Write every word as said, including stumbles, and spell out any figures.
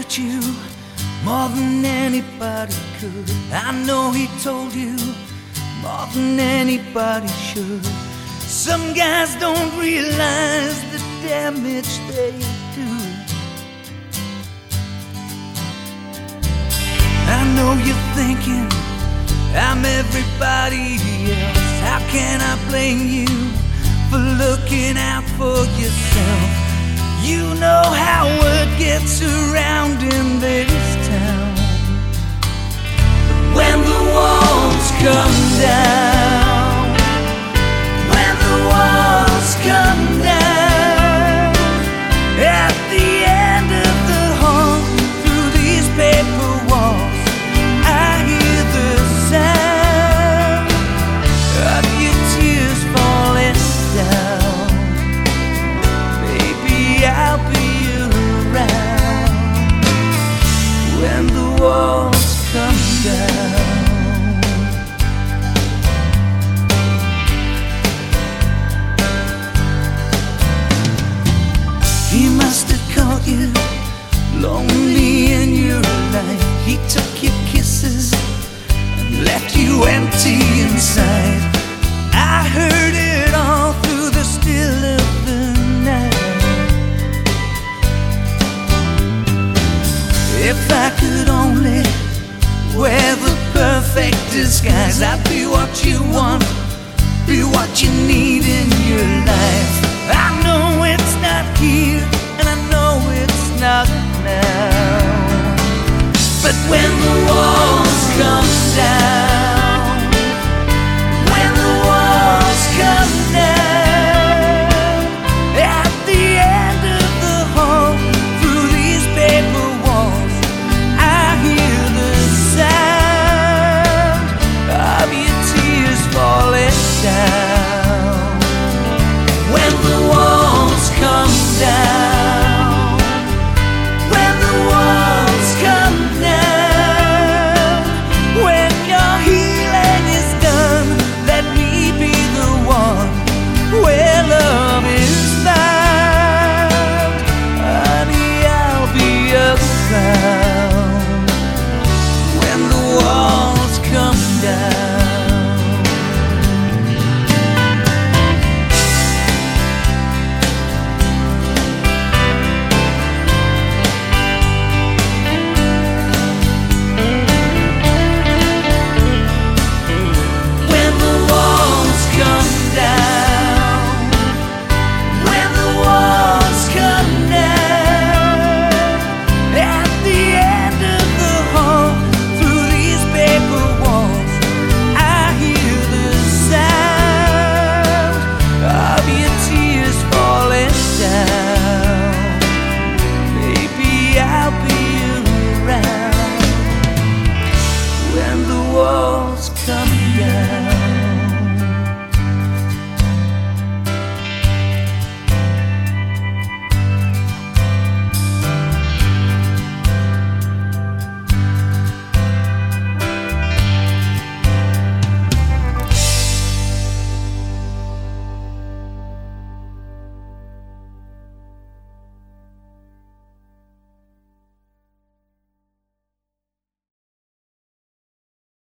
liked you more than anybody could. I know he told you more than anybody should. Some guys don't realize the damage they do. I know you're thinking I'm everybody else. How can I blame you for looking out for yourself? You know how word gets around in this town. When the walls come down, when the walls come down, at the end of the hall, through these paper walls, I hear the sound of your tears falling down. Baby, I'll be around when the walls come down. He must have caught you lonely in your life. He took your kisses and left you empty inside. I heard it all through the still of the night. If I could only wear the perfect disguise, I'd be what you want, be what you need in your life. I know it's not here, and I know it's not now. But when the walls come down, when the walls come down, at the end of the hall, through these paper walls, I hear the sound of your tears falling down. When the walls come down, when the walls come down, when your healing is done, let me be the one where love is found. Honey, I'll be around when the walls come down. When the walls come